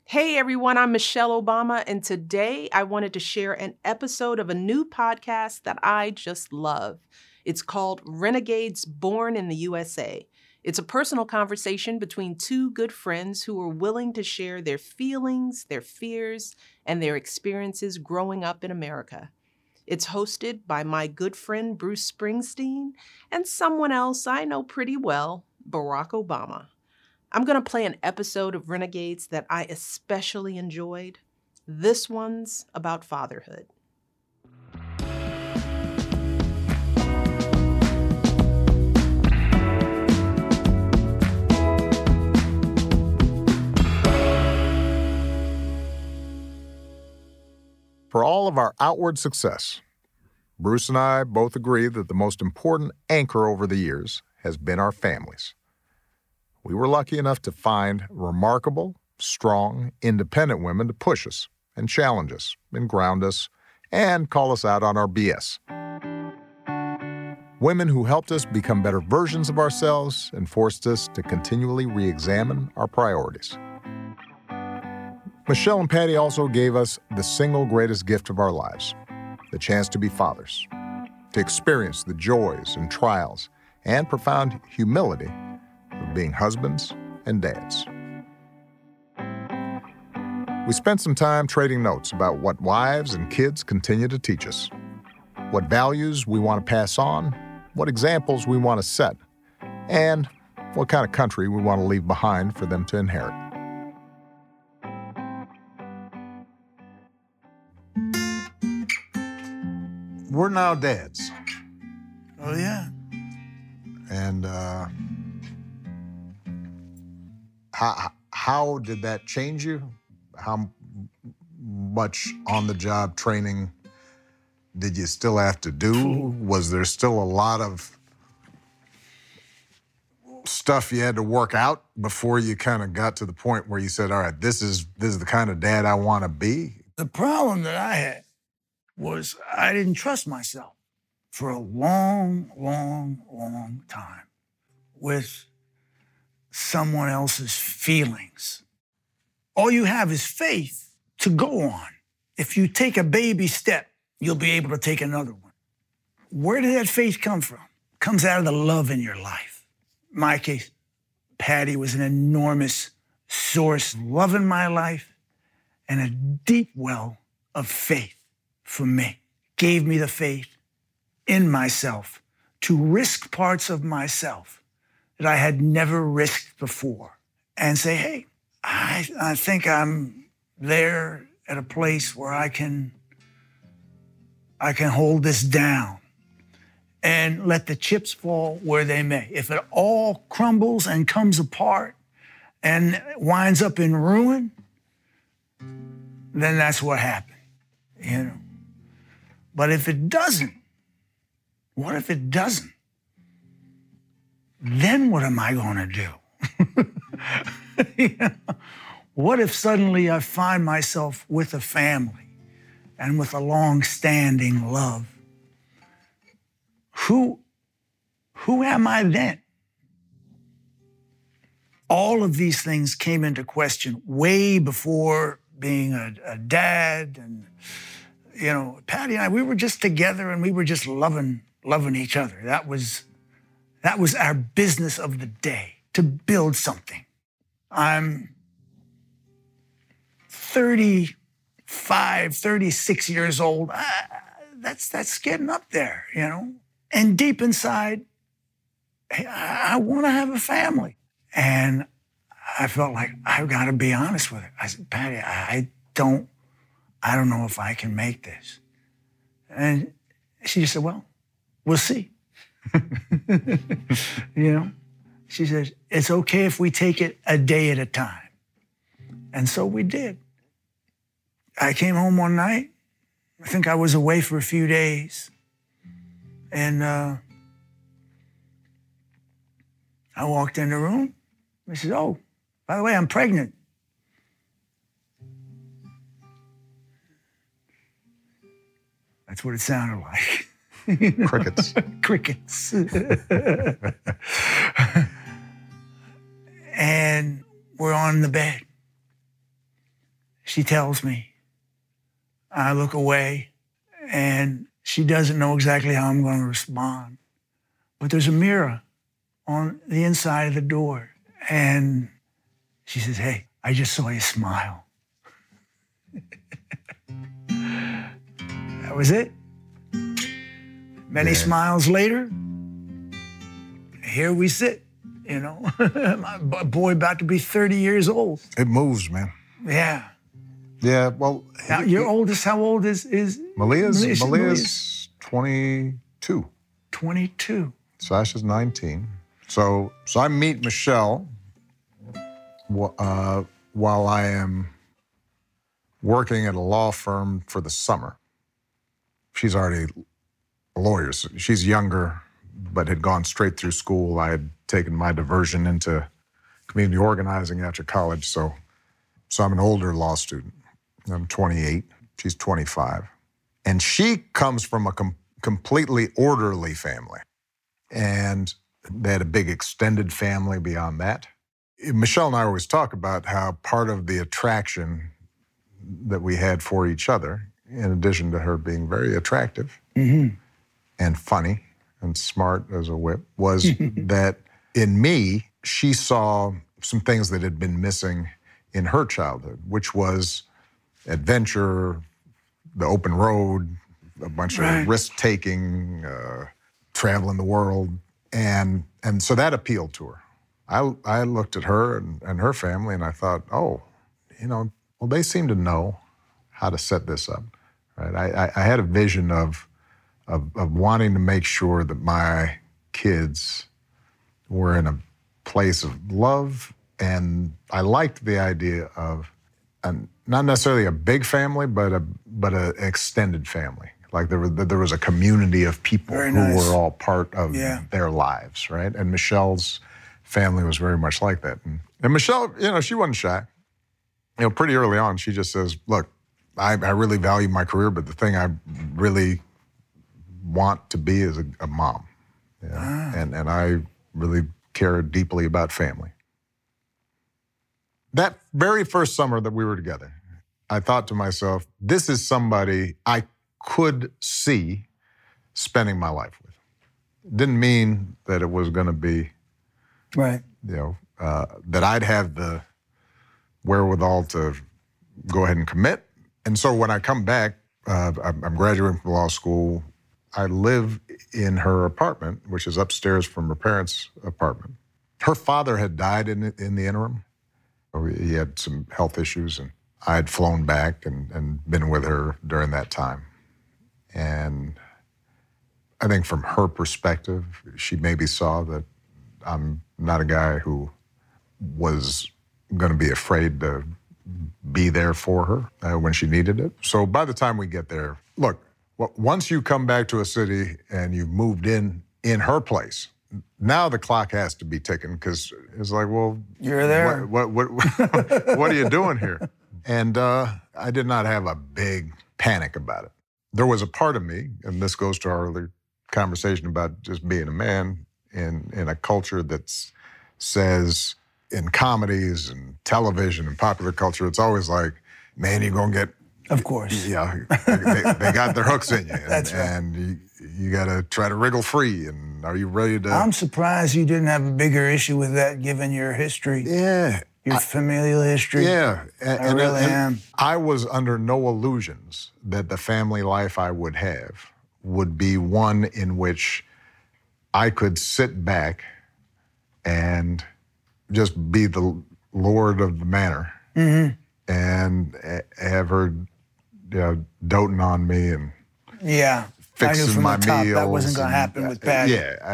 Hey everyone, I'm Michelle Obama, and today I wanted to share an episode of a new podcast that I just love. It's called Renegades Born in the USA. It's a personal conversation between two good friends who are willing to share their feelings, their fears, and their experiences growing up in America. It's hosted by my good friend Bruce Springsteen and someone else I know pretty well, Barack Obama. I'm going to play an episode of Renegades that I especially enjoyed. This one's about fatherhood. For all of our outward success, Bruce and I both agree that the most important anchor over the years has been our families. We were lucky enough to find remarkable, strong, independent women to push us and challenge us and ground us and call us out on our BS. Women who helped us become better versions of ourselves and forced us to continually re-examine our priorities. Michelle and Patty also gave us the single greatest gift of our lives, the chance to be fathers, to experience the joys and trials and profound humility of being husbands and dads. We spent some time trading notes about what wives and kids continue to teach us, what values we want to pass on, what examples we want to set, and what kind of country we want to leave behind for them to inherit. We're now dads. Oh, yeah. And how did that change you? How much on-the-job training did you still have to do? Was there still a lot of stuff you had to work out before you kind of got to the point where you said, all right, this is the kind of dad I want to be? The problem that I had was I didn't trust myself for a long, long, long time with someone else's feelings. All you have is faith to go on. If you take a baby step, you'll be able to take another one. Where did that faith come from? It comes out of the love in your life. In my case, Patty was an enormous source of love in my life and a deep well of faith for me. Gave me the faith in myself to risk parts of myself that I had never risked before and say, hey, I think I'm there at a place where I can hold this down and let the chips fall where they may. If it all crumbles and comes apart and winds up in ruin, then that's what happened, you know. But if it doesn't, what if it doesn't? Then what am I going to do? You know? What if suddenly I find myself with a family and with a long-standing love? Who am I then? All of these things came into question way before being a dad. And, you know, Patty and I, we were just together and we were just loving each other. That was our business of the day, to build something. I'm 35, 36 years old. That's getting up there, you know? And deep inside, I want to have a family. And I felt like I've got to be honest with her. I said, Patty, I don't know if I can make this. And she just said, well, we'll see. You know? She says, it's okay if we take it a day at a time. And so we did. I came home one night. I think I was away for a few days. And I walked in the room. I said, oh, by the way, I'm pregnant. That's what it sounded like. Crickets. Crickets. And we're on the bed. she tells me. I look away, and she doesn't know exactly how I'm going to respond. But there's a mirror on the inside of the door, and she says, "Hey, I just saw you smile." That was it. Many smiles later, here we sit, you know. My boy about to be 30 years old. It moves, man. Yeah. Yeah, well... Now, your oldest, how old is Malia's 22. 22. Sasha's 19. So I meet Michelle while I am working at a law firm for the summer. She's already a lawyer. So she's younger, but had gone straight through school. I had taken my diversion into community organizing after college, so I'm an older law student. I'm 28. She's 25. And she comes from a completely orderly family. And they had a big extended family beyond that. Michelle and I always talk about how part of the attraction that we had for each other, in addition to her being very attractive and funny and smart as a whip, was that in me, she saw some things that had been missing in her childhood, which was adventure, the open road, a bunch of risk-taking, traveling the world. And so that appealed to her. I looked at her and her family and I thought, oh, well, they seem to know how to set this up, right? I had a vision of wanting to make sure that my kids were in a place of love, and I liked the idea of not necessarily a big family, but an extended family. Like there was a community of people who were all part of their lives, right? And Michelle's family was very much like that. And Michelle, she wasn't shy. Pretty early on, she just says, look, I really value my career, but the thing I really want to be is a mom. And I really care deeply about family. That very first summer that we were together, I thought to myself, this is somebody I could see spending my life with. It didn't mean that it was going to be, that I'd have the wherewithal to go ahead and commit. And so when I come back, I'm graduating from law school. I live in her apartment, which is upstairs from her parents' apartment. Her father had died in the interim. He had some health issues, and I had flown back and been with her during that time. And I think from her perspective, she maybe saw that I'm not a guy who was going to be afraid to be there for her when she needed it. So by the time we get there, look, once you come back to a city and you've moved in her place, now the clock has to be ticking, because it's like, well, you're there. What are you doing here? And I did not have a big panic about it. There was a part of me, and this goes to our earlier conversation about just being a man in a culture that says in comedies and television and popular culture, it's always like, man, you're going to get... Of course. Yeah, they got their hooks in you. That's right. And you got to try to wriggle free. And are you ready to... I'm surprised you didn't have a bigger issue with that, given your history. Yeah. Your familial history. Yeah. I really am. I was under no illusions that the family life I would have would be one in which I could sit back and just be the lord of the manor and have her doting on me and fixing my meals. That wasn't going to happen with Patty.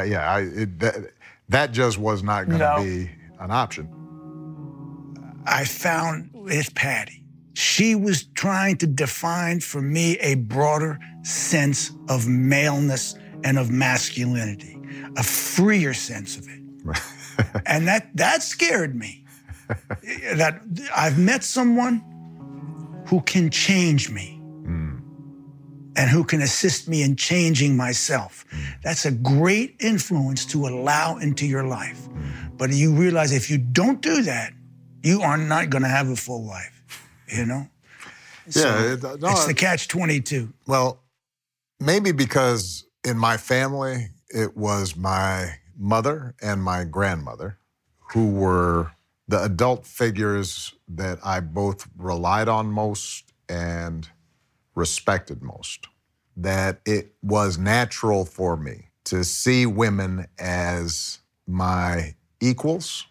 That just was not going to be an option. I found with Patty, she was trying to define for me a broader sense of maleness and of masculinity, a freer sense of it. And that scared me. That I've met someone who can change me and who can assist me in changing myself. That's a great influence to allow into your life. But you realize if you don't do that, you are not going to have a full life, So it's the catch-22. Well, maybe because in my family, it was my mother and my grandmother who were the adult figures that I both relied on most and respected most. That it was natural for me to see women as my equals,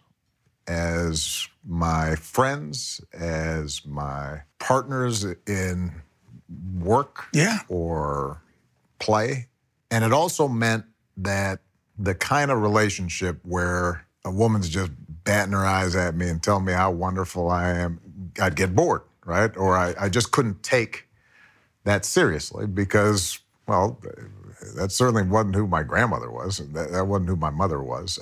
as my friends, as my partners in work or play. And it also meant that the kind of relationship where a woman's just batting her eyes at me and telling me how wonderful I am, I'd get bored, right? Or I just couldn't take that seriously because, well, that certainly wasn't who my grandmother was. That wasn't who my mother was.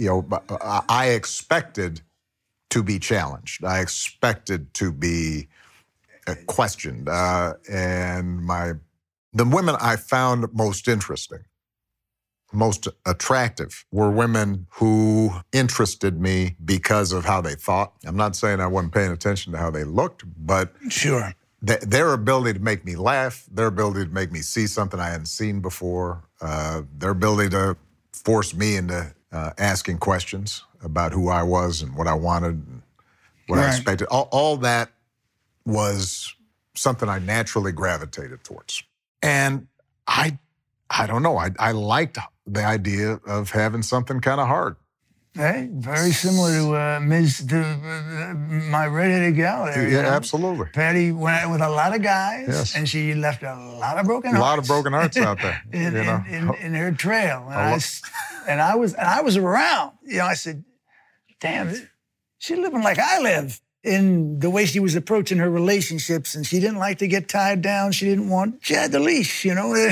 I expected to be challenged. I expected to be questioned. And the women I found most interesting, most attractive, were women who interested me because of how they thought. I'm not saying I wasn't paying attention to how they looked, but sure, their ability to make me laugh, their ability to make me see something I hadn't seen before, their ability to force me into asking questions about who I was and what I wanted and what I expected. All that was something I naturally gravitated towards. And I don't know, I liked the idea of having something kind of hard. Hey, very similar to my redheaded gal there. Yeah, absolutely. Patty went out with a lot of guys, and she left a lot of broken hearts. A lot of broken hearts out there. in her trail. And I was around. I said, damn, she's living like I live. In the way she was approaching her relationships, and she didn't like to get tied down. She had the leash,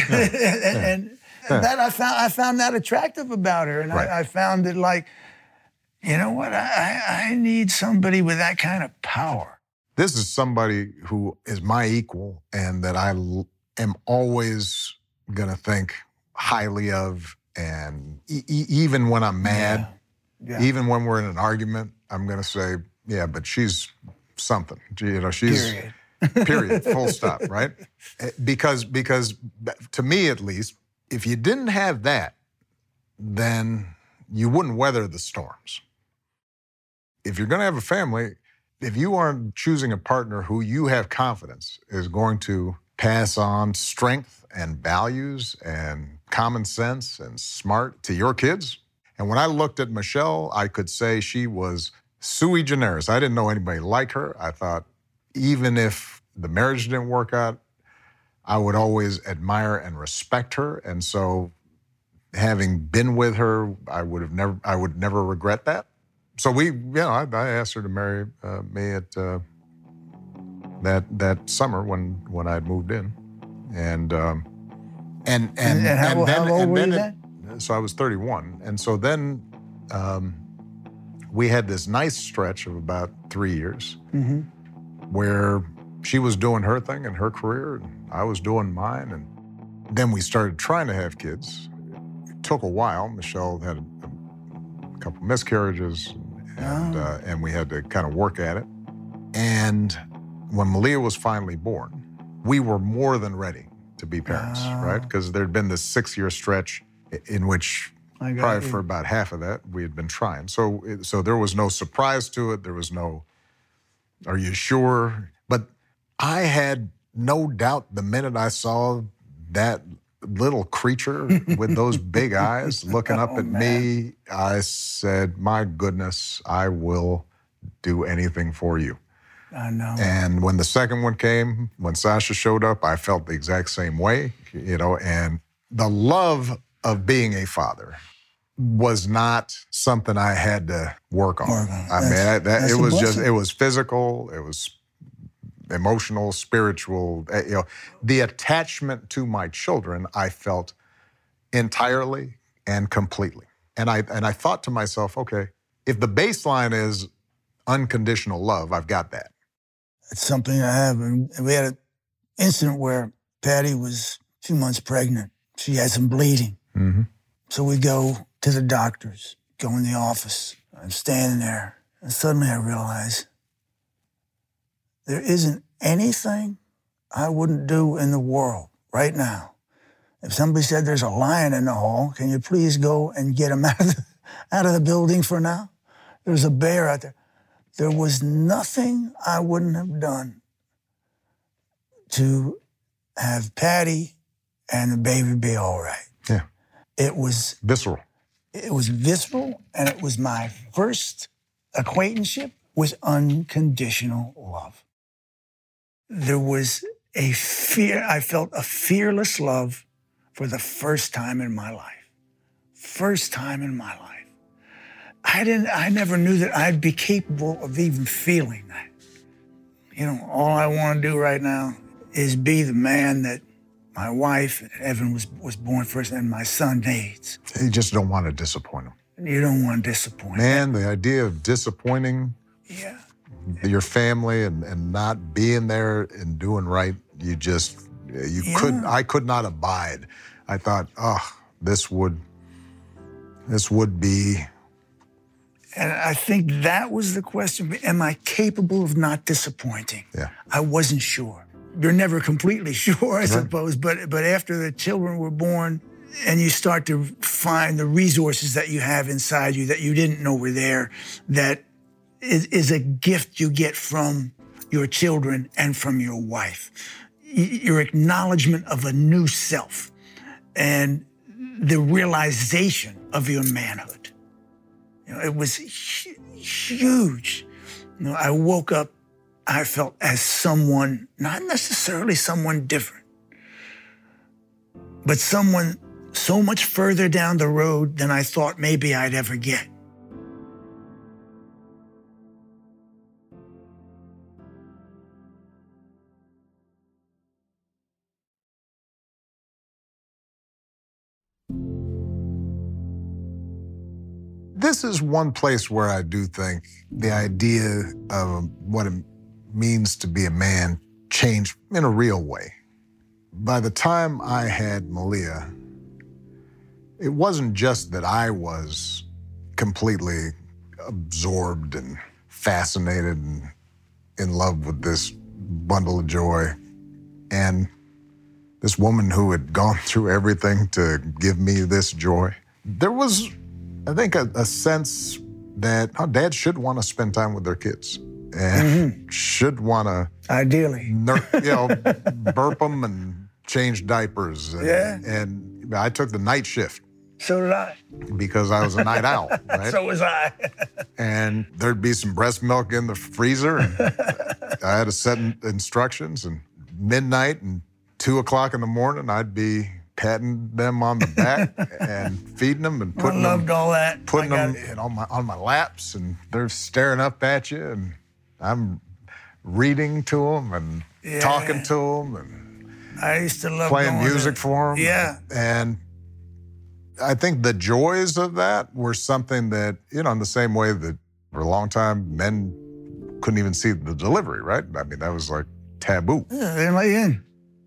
and that I found that attractive about her. And I found it like, you know what, I need somebody with that kind of power. This is somebody who is my equal and that I am always gonna think highly of. And even when I'm mad, even when we're in an argument, I'm gonna say, yeah, but she's something. She's period, full stop, right? Because to me at least, if you didn't have that, then you wouldn't weather the storms. If you're gonna have a family, if you aren't choosing a partner who you have confidence is going to pass on strength and values and common sense and smart to your kids. And when I looked at Michelle, I could say she was sui generis. I didn't know anybody like her. I thought even if the marriage didn't work out, I would always admire and respect her. And so having been with her, I would never regret that. So I asked her to marry me at that summer when I'd moved in. And how old were you then? So I was 31. And so then we had this nice stretch of about 3 years where she was doing her thing in her career and I was doing mine. And then we started trying to have kids. It took a while. Michelle had a couple miscarriages and we had to kind of work at it. And when Malia was finally born, we were more than ready to be parents, right? Because there'd been this 6-year stretch in which probably for about half of that, we had been trying. So there was no surprise to it. There was no, are you sure? But I had no doubt the minute I saw that little creature with those big eyes looking up at me, I said, my goodness, I will do anything for you. I know. And when the second one came, when Sasha showed up, I felt the exact same way, and the love of being a father was not something I had to work on. It was physical, it was emotional, spiritual. The attachment to my children, I felt entirely and completely. And I thought to myself, okay, if the baseline is unconditional love, I've got that. It's something I have. And we had an incident where Patty was 2 months pregnant. She had some bleeding. Mm-hmm. So we go to the doctors, go in the office. I'm standing there, and suddenly I realize there isn't anything I wouldn't do in the world right now. If somebody said there's a lion in the hall, can you please go and get him out of the building for now? There's a bear out there. There was nothing I wouldn't have done to have Patty and the baby be all right. Yeah. It was visceral. It was visceral, and it was my first acquaintanceship with unconditional love. There was a fear, I felt a fearless love for the first time in my life. First time in my life. I never knew that I'd be capable of even feeling that. You know, all I want to do right now is be the man that my wife, Evan, was born first, and my son needs. You just don't want to disappoint him. You don't want to disappoint him. Man, the idea of disappointing your family and not being there and doing right, I could not abide. I thought, this would be. And I think that was the question. Am I capable of not disappointing? Yeah. I wasn't sure. You're never completely sure, I suppose, but after the children were born and you start to find the resources that you have inside you that you didn't know were there, that is a gift you get from your children and from your wife. Your acknowledgement of a new self and the realization of your manhood. You know, it was huge. You know, I woke up, I felt as someone, not necessarily someone different, but someone so much further down the road than I thought maybe I'd ever get. This is one place where I do think the idea of what it means to be a man changed in a real way. By the time I had Malia, it wasn't just that I was completely absorbed and fascinated and in love with this bundle of joy and this woman who had gone through everything to give me this joy. There was, I think, a sense that dads should want to spend time with their kids and should want to, ideally, burp them and change diapers. And I took the night shift. So did I. Because I was a night owl, right? So was I. And there'd be some breast milk in the freezer, and I had to set instructions. And midnight and 2 o'clock in the morning, I'd be patting them on the back and feeding them and putting them on my laps, and they're staring up at you, and I'm reading to them and talking to them, and I used to love playing music for them. Yeah. And I think the joys of that were something that, in the same way that for a long time men couldn't even see the delivery, right? I mean, that was like taboo. Yeah, they didn't let you in.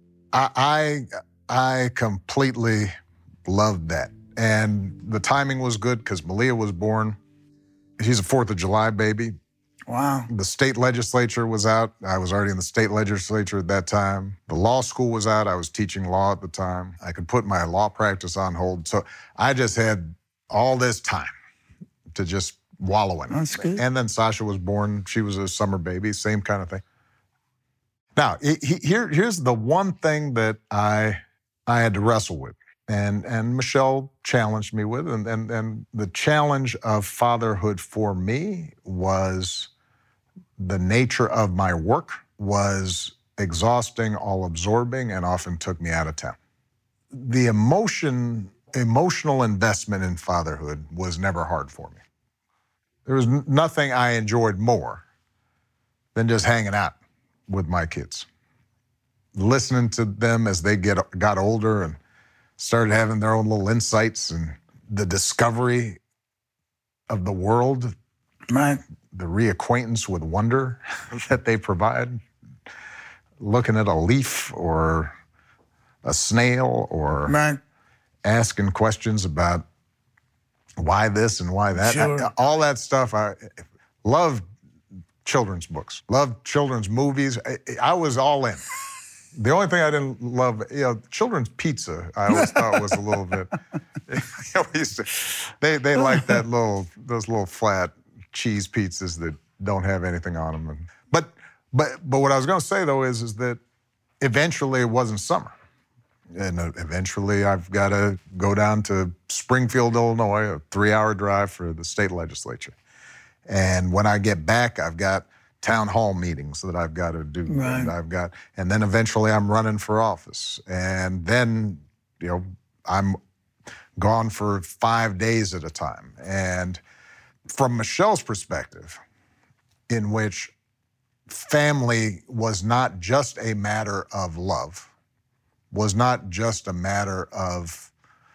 I completely loved that. And the timing was good because Malia was born. She's a 4th of July baby. Wow. The state legislature was out. I was already in the state legislature at that time. The law school was out. I was teaching law at the time. I could put my law practice on hold. So I just had all this time to just wallow in it. That's good. And then Sasha was born. She was a summer baby, same kind of thing. Now, here's the one thing that I had to wrestle with, and Michelle challenged me with, and the challenge of fatherhood for me was the nature of my work was exhausting, all-absorbing, and often took me out of town. The emotional investment in fatherhood was never hard for me. There was nothing I enjoyed more than just hanging out with my kids, listening to them as they got older and started having their own little insights and the discovery of the world, right? The reacquaintance with wonder that they provide, looking at a leaf or a snail or asking questions about why this and why that. Sure. All that stuff. I love children's books, love children's movies. I was all in. The only thing I didn't love, children's pizza, I always thought was a little bit. They like those little flat cheese pizzas that don't have anything on them. But what I was going to say though is that eventually it wasn't summer, and eventually I've got to go down to Springfield, Illinois, a 3-hour drive for the state legislature. And when I get back, I've got town hall meetings that I've got to do. Right. And then eventually I'm running for office. And then, I'm gone for 5 days at a time. And from Michelle's perspective, in which family was not just a matter of love, was not just a matter of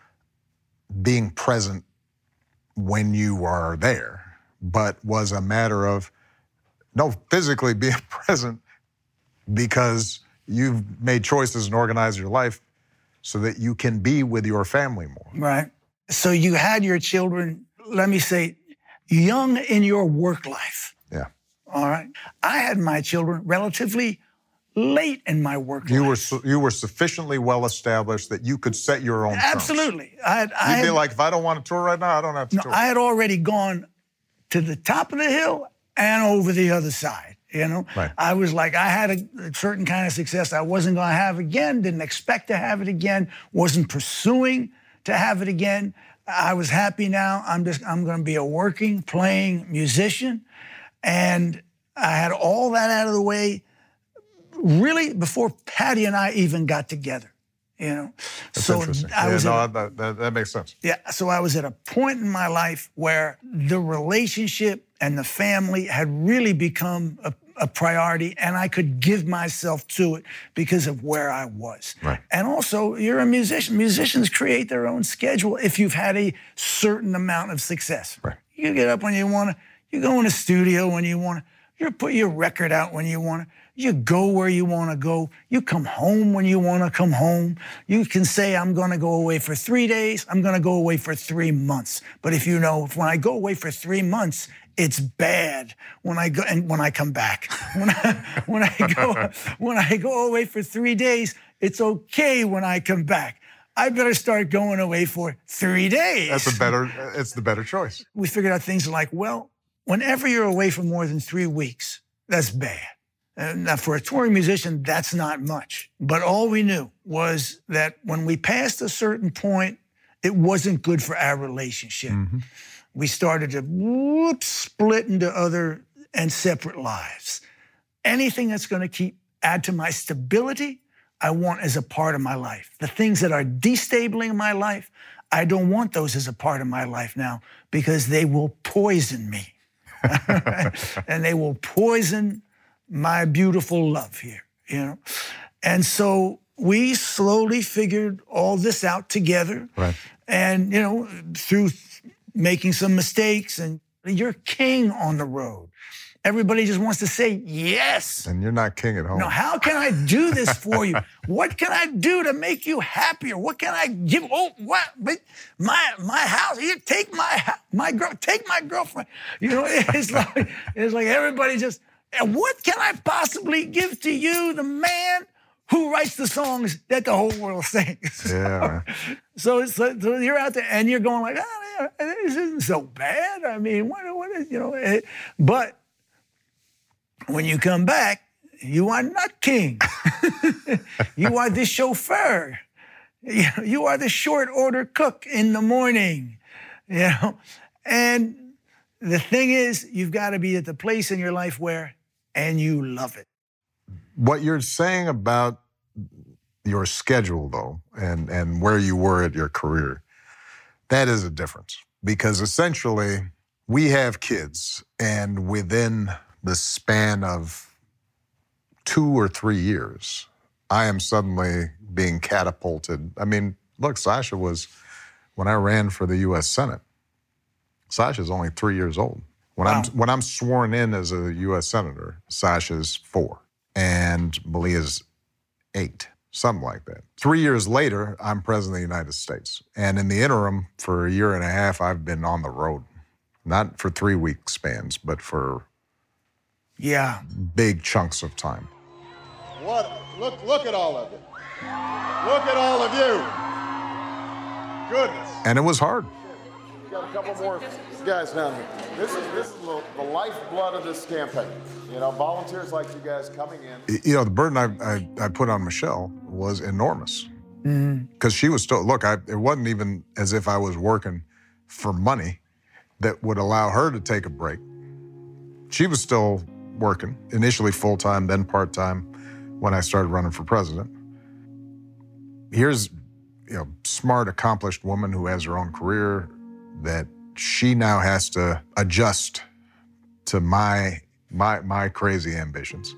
being present when you are there, but was a matter of physically being present because you've made choices and organized your life so that you can be with your family more. Right. So you had your children, let me say, young in your work life. Yeah. All right. I had my children relatively late in my work life. You were sufficiently well established that you could set your own terms. Absolutely. You'd be like, if I don't want to tour right now, I don't have to tour. I had already gone to the top of the hill and over the other side, Right. I was like, I had a certain kind of success I wasn't going to have again, didn't expect to have it again, wasn't pursuing to have it again. I was happy now. I'm going to be a working, playing musician. And I had all that out of the way really before Patty and I even got together, That's interesting. That makes sense. Yeah, so I was at a point in my life where the relationship and the family had really become a priority, and I could give myself to it because of where I was. Right. And also, you're a musician. Musicians create their own schedule if you've had a certain amount of success. Right. You get up when you want to, you go in the studio when you want to, you put your record out when you want to, you go where you want to go. You come home when you want to come home. You can say, I'm going to go away for 3 days. I'm going to go away for 3 months. But if when I go away for 3 months, it's bad when I go and when I come back. When I go away for 3 days, it's okay when I come back. I better start going away for 3 days. It's the better choice. We figured out things like, well, whenever you're away for more than 3 weeks, that's bad. Now, for a touring musician, that's not much. But all we knew was that when we passed a certain point, it wasn't good for our relationship. Mm-hmm. We started to split into other and separate lives. Anything that's going to add to my stability, I want as a part of my life. The things that are destabling my life, I don't want those as a part of my life now because they will poison me. And they will poison my beautiful love here, And so we slowly figured all this out together. Right. And, through making some mistakes, and you're king on the road. Everybody just wants to say yes. And you're not king at home. No, how can I do this for you? What can I do to make you happier? What can I give? Oh, what? But my house, here, take my girlfriend. It's like everybody just, and what can I possibly give to you, the man who writes the songs that the whole world sings? Yeah. So you're out there and you're going like, oh, yeah, this isn't so bad. I mean, what is, but when you come back, you are not king. You are the chauffeur. You are the short order cook in the morning, And the thing is, you've got to be at the place in your life and you love it. What you're saying about your schedule, though, and where you were at your career, that is a difference. Because essentially, we have kids, and within the span of 2 or 3 years, I am suddenly being catapulted. I mean, look, Sasha was, when I ran for the U.S. Senate, Sasha's only 3 years old. When I'm sworn in as a U.S. Senator, Sasha's 4 and Malia's 8, something like that. 3 years later, I'm President of the United States. And in the interim, for a year and a half, I've been on the road. Not for 3-week spans, but for big chunks of time. Look at all of you. Look at all of you. Goodness. And it was hard. Got a couple more guys down here. This is the lifeblood of this campaign. You know, volunteers like you guys coming in. You know, the burden I put on Michelle was enormous. Because she was still, it wasn't even as if I was working for money that would allow her to take a break. She was still working, initially full-time, then part-time when I started running for president. Here's, smart, accomplished woman who has her own career that she now has to adjust to my crazy ambitions.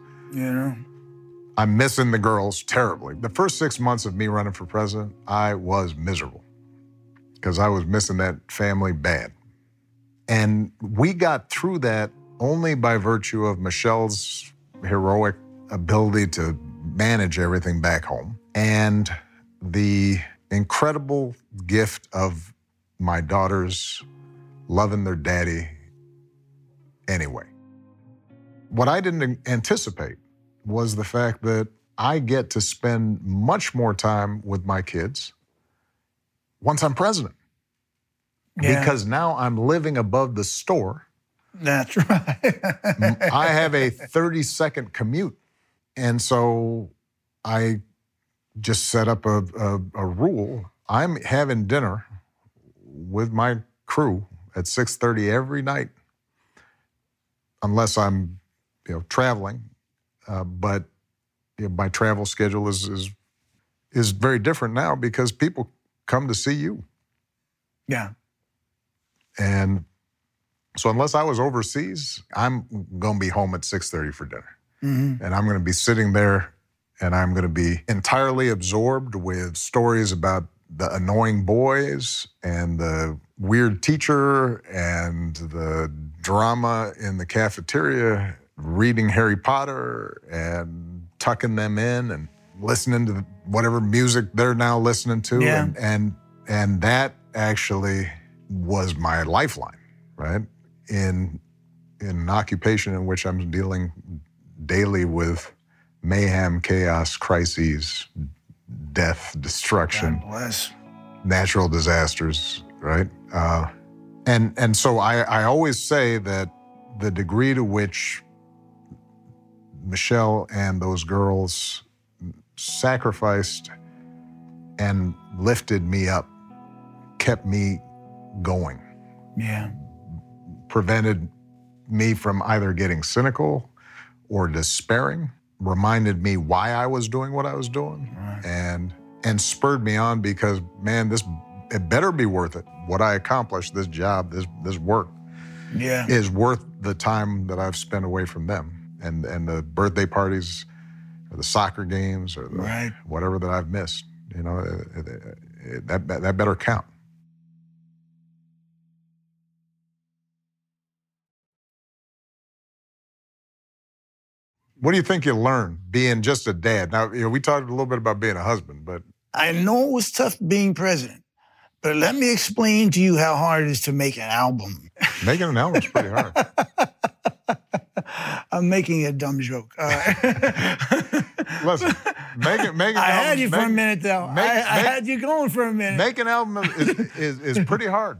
I'm missing the girls terribly. The first 6 months of me running for president, I was miserable because I was missing that family bad. And we got through that only by virtue of Michelle's heroic ability to manage everything back home and the incredible gift of my daughters loving their daddy anyway. What I didn't anticipate was the fact that I get to spend much more time with my kids once I'm president. Yeah. Because now I'm living above the store. That's right. I have a 30-second commute. And so I just set up a rule. I'm having dinner with my crew at 6:30 every night, unless I'm traveling. But my travel schedule is very different now because people come to see you. Yeah. And so unless I was overseas, I'm going to be home at 6:30 for dinner. And I'm going to be sitting there and I'm going to be entirely absorbed with stories about the annoying boys and the weird teacher and the drama in the cafeteria, reading Harry Potter and tucking them in and listening to whatever music they're now listening to. Yeah. And that actually was my lifeline, right? In an occupation in which I'm dealing daily with mayhem, chaos, crises, death, destruction, God bless. Natural disasters, right? And so I always say that the degree to which Michelle and those girls sacrificed and lifted me up, kept me going. Yeah. Prevented me from either getting cynical or despairing, reminded me why I was doing what I was doing, right. and spurred me on because, man, it better be worth it. What I accomplished, this job, this work, is worth the time that I've spent away from them. And the birthday parties or the soccer games or the whatever that I've missed, that better count. What do you think you learned being just a dad? Now, we talked a little bit about being a husband, but... I know it was tough being president, but let me explain to you how hard it is to make an album. Making an album is pretty hard. I'm making a dumb joke. Listen, make an album. I had you for a minute, though. I had you going for a minute. Make an album is pretty hard.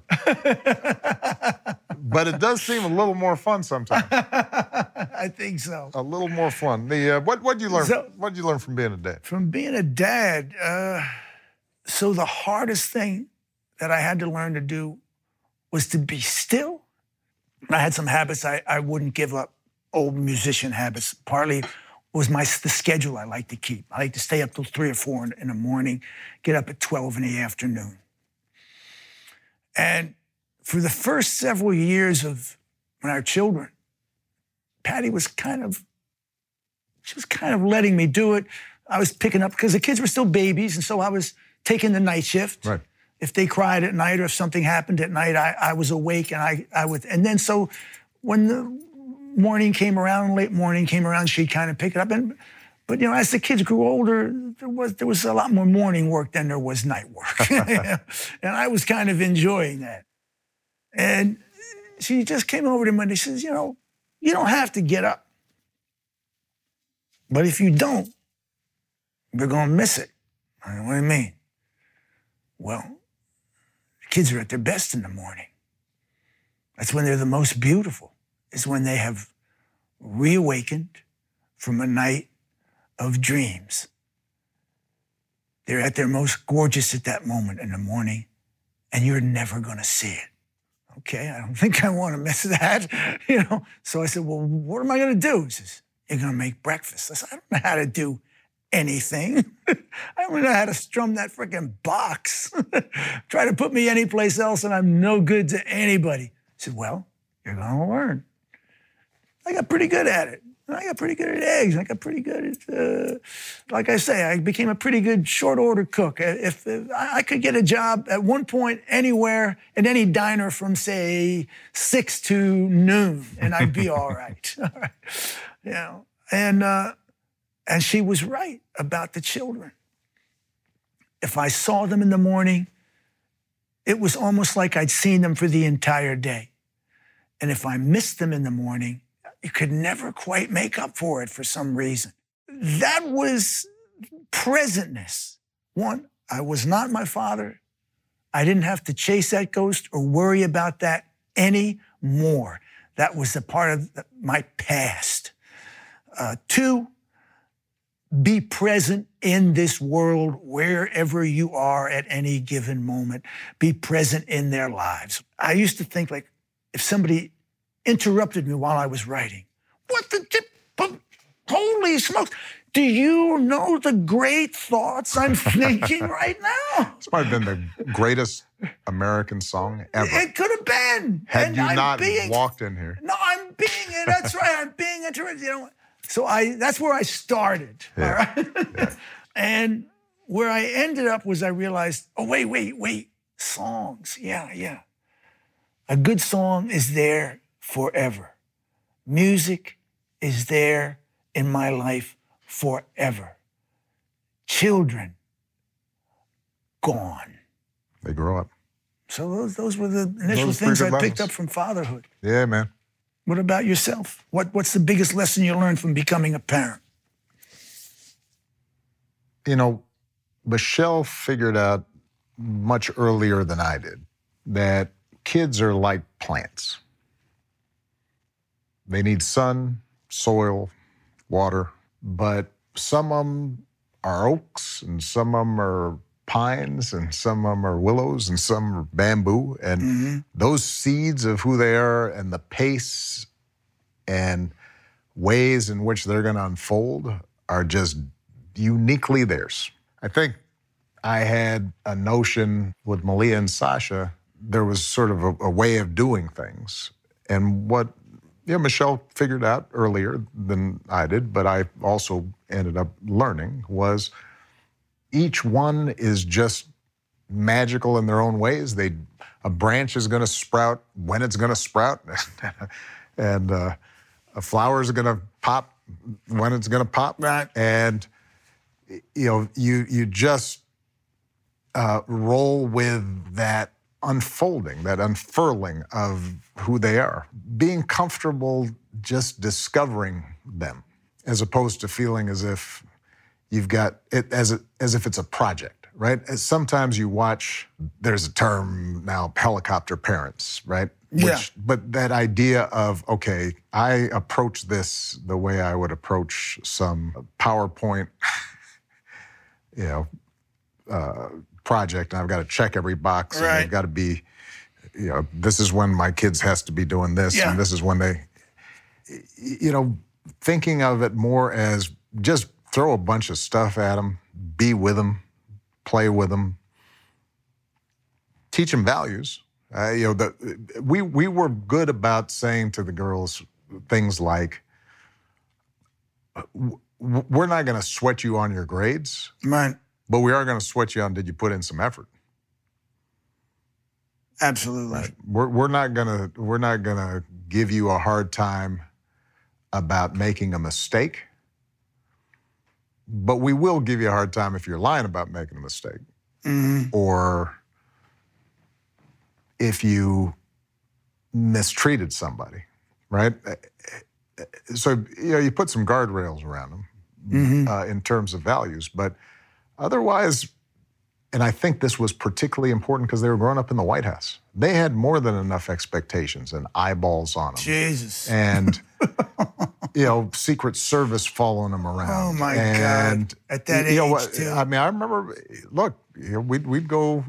But it does seem a little more fun sometimes. I think so. A little more fun. What'd you learn? What'd you learn from being a dad? From being a dad, so the hardest thing that I had to learn to do was to be still. I had some habits I wouldn't give up, old musician habits. Partly was the schedule I like to keep. I like to stay up till 3 or 4 in the morning, get up at 12 in the afternoon. And for the first several years of when our children, Patty was kind of letting me do it. I was picking up, because the kids were still babies, and so I was taking the night shift. Right. If they cried at night or if something happened at night, I was awake and I would, and then so when the morning came around, late morning came around, she'd kind of pick it up. But as the kids grew older, there was a lot more morning work than there was night work. And I was kind of enjoying that. And she just came over to me and she says, you don't have to get up. But if you don't, We're going to miss it. I said, what do you mean? Well, the kids are at their best in the morning. That's when they're the most beautiful. It's when they have reawakened from a night of dreams. They're at their most gorgeous at that moment in the morning, and you're never going to see it. Okay, I don't think I want to miss that, So I said, well, what am I going to do? He says, you're going to make breakfast. I said, I don't know how to do anything. I don't know how to strum that freaking box. Try to put me anyplace else and I'm no good to anybody. I said, well, you're going to learn. I got pretty good at it. I got pretty good at eggs. I got pretty good at, like I say, I became a pretty good short order cook. If I could get a job at one point anywhere in any diner from, say, 6 to noon, and I'd be all right. And she was right about the children. If I saw them in the morning, it was almost like I'd seen them for the entire day. And if I missed them in the morning, you could never quite make up for it for some reason. That was presentness. One, I was not my father. I didn't have to chase that ghost or worry about that anymore. That was a part of my past. Two, be present in this world wherever you are at any given moment. Be present in their lives. I used to think, like, if somebody interrupted me while I was writing, holy smokes, do you know the great thoughts I'm thinking right now? This might have been the greatest American song ever. It could have been. Had you not walked in here. No, that's right, I'm being interested, So that's where I started, all right? Yeah. And where I ended up was I realized, oh, wait, songs, yeah. A good song is there forever. Music is there in my life forever. Children, gone. They grow up. So those were the initial things I picked up from fatherhood. Yeah, man. What about yourself? What's the biggest lesson you learned from becoming a parent? Michelle figured out much earlier than I did that kids are like plants. They need sun, soil, water, but some of them are oaks and some of them are pines and some of them are willows and some are bamboo. And those seeds of who they are and the pace and ways in which they're going to unfold are just uniquely theirs. I think I had a notion with Malia and Sasha, there was sort of a way of doing things. And what Michelle figured out earlier than I did, but I also ended up learning, was each one is just magical in their own ways. A branch is going to sprout when it's going to sprout, and a flower is going to pop when it's going to pop. Right. And you just roll with that unfolding, that unfurling of who they are. Being comfortable just discovering them, as opposed to feeling as if you've got it as if it's a project, right? Sometimes you watch, there's a term now, helicopter parents, right? Yeah. But that idea of, okay, I approach this the way I would approach some PowerPoint, project, and I've got to check every box, right. And I've got to be, this is when my kids has to be doing this, yeah. And this is when they, thinking of it more as just throw a bunch of stuff at them, be with them, play with them, teach them values. We were good about saying to the girls things like, we're not going to sweat you on your grades. Right. But we are going to sweat you on, did you put in some effort? Absolutely. Right. We're not gonna give you a hard time about making a mistake, but we will give you a hard time if you're lying about making a mistake, or if you mistreated somebody, right? So you put some guardrails around them, in terms of values. But otherwise, and I think this was particularly important because they were growing up in the White House. They had more than enough expectations and eyeballs on them. Jesus. And, Secret Service following them around. Oh, my God. At that age, too. I mean, I remember, look, we'd go,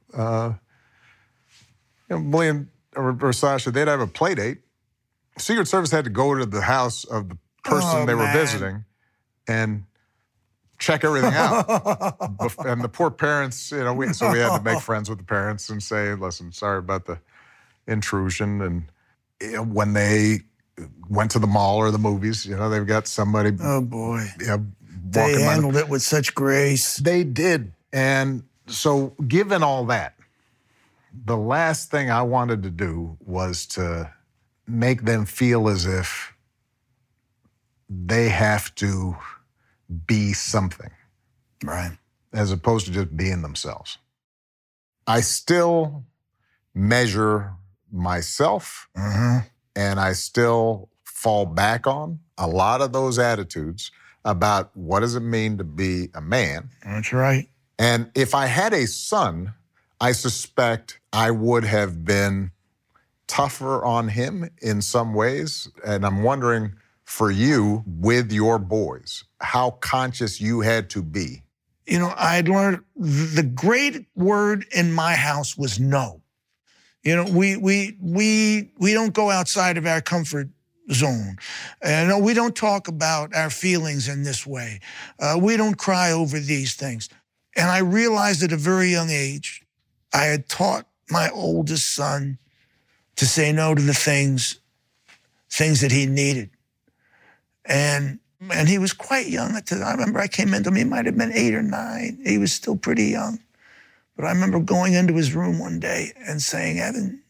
Blaine or Sasha, they'd have a play date. Secret Service had to go to the house of the person they were visiting and check everything out. And the poor parents, so we had to make friends with the parents and say, listen, sorry about the intrusion. And when they went to the mall or the movies, they've got somebody. Oh, boy. They handled it with such grace. They did. And so given all that, the last thing I wanted to do was to make them feel as if they have to be something. Right. As opposed to just being themselves. I still measure myself, and I still fall back on a lot of those attitudes about what does it mean to be a man. That's right. And if I had a son, I suspect I would have been tougher on him in some ways. And I'm wondering, for you, with your boys, how conscious you had to be. I'd learned the great word in my house was no. We don't go outside of our comfort zone. We don't talk about our feelings in this way. We don't cry over these things. And I realized at a very young age, I had taught my oldest son to say no to the things that he needed. And he was quite young at the time. I remember I came into him, he might have been 8 or 9. He was still pretty young. But I remember going into his room one day and saying, Evan,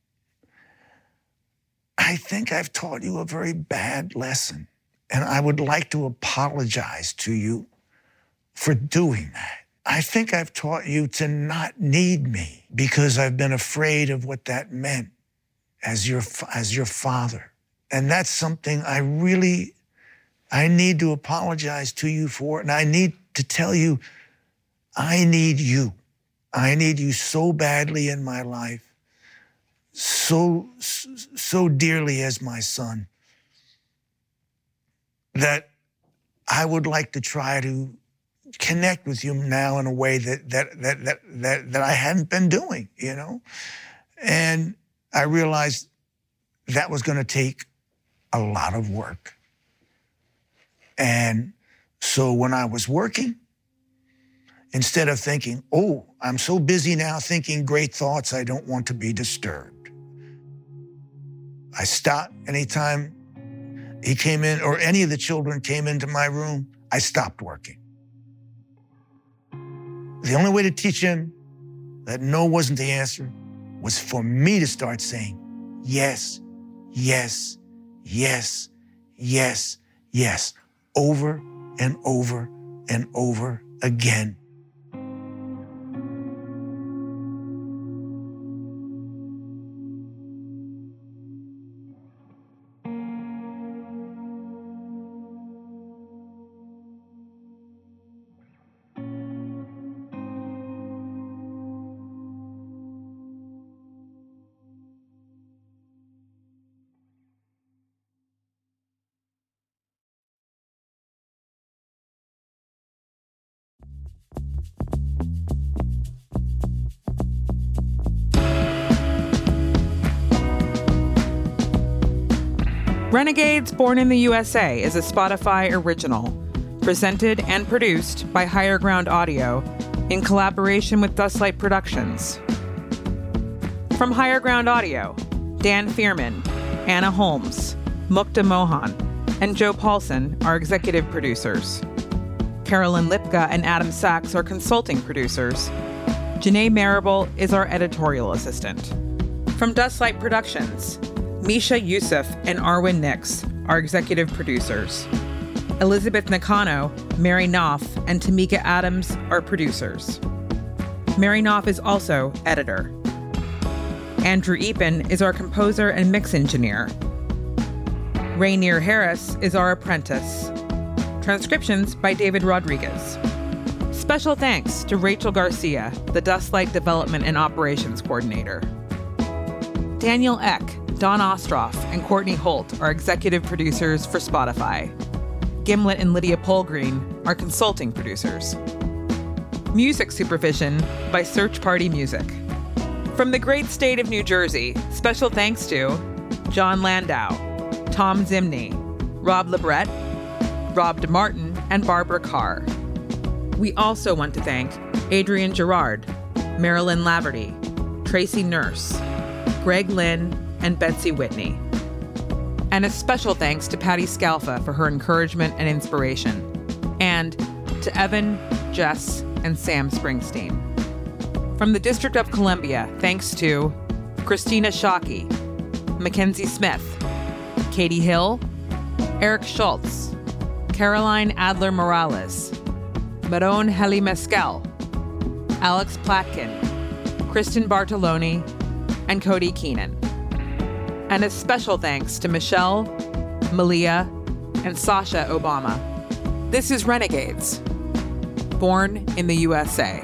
I think I've taught you a very bad lesson, and I would like to apologize to you for doing that. I think I've taught you to not need me because I've been afraid of what that meant as your father. And that's something I need to apologize to you for, and I need to tell you, I need you. I need you so badly in my life, so dearly as my son, that I would like to try to connect with you now in a way that I hadn't been doing, And I realized that was going to take a lot of work. And so when I was working, instead of thinking, oh, I'm so busy now thinking great thoughts, I don't want to be disturbed, I stopped. Anytime he came in or any of the children came into my room, I stopped working. The only way to teach him that no wasn't the answer was for me to start saying, yes, yes, yes, yes, yes, over and over and over again. Renegades Born in the USA is a Spotify original, presented and produced by Higher Ground Audio in collaboration with Dustlight Productions. From Higher Ground Audio, Dan Fierman, Anna Holmes, Mukta Mohan, and Joe Paulson are executive producers. Carolyn Lipka and Adam Sachs are consulting producers. Janae Marable is our editorial assistant. From Dustlight Productions, Misha Yusuf and Arwen Nix are executive producers. Elizabeth Nakano, Mary Knopf, and Tamika Adams are producers. Mary Knopf is also editor. Andrew Eapen is our composer and mix engineer. Rainier Harris is our apprentice. Transcriptions by David Rodriguez. Special thanks to Rachel Garcia, the Dustlight Development and Operations Coordinator. Daniel Eck, Don Ostroff, and Courtney Holt are executive producers for Spotify. Gimlet and Lydia Polgreen are consulting producers. Music supervision by Search Party Music. From the great state of New Jersey, special thanks to John Landau, Tom Zimney, Rob Lebret, Rob DeMartin, and Barbara Carr. We also want to thank Adrian Gerard, Marilyn Laverty, Tracy Nurse, Greg Lynn, and Betsy Whitney. And a special thanks to Patty Scalfa for her encouragement and inspiration. And to Evan, Jess, and Sam Springsteen. From the District of Columbia, thanks to Christina Shockey, Mackenzie Smith, Katie Hill, Eric Schultz, Caroline Adler Morales, Maron Heli Mescal, Alex Platkin, Kristen Bartoloni, and Cody Keenan. And a special thanks to Michelle, Malia, and Sasha Obama. This is Renegades, born in the USA.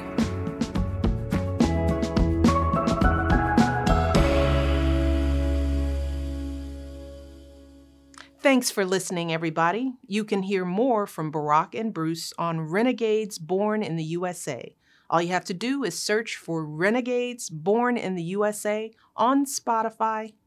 Thanks for listening, everybody. You can hear more from Barack and Bruce on Renegades Born in the USA. All you have to do is search for Renegades Born in the USA on Spotify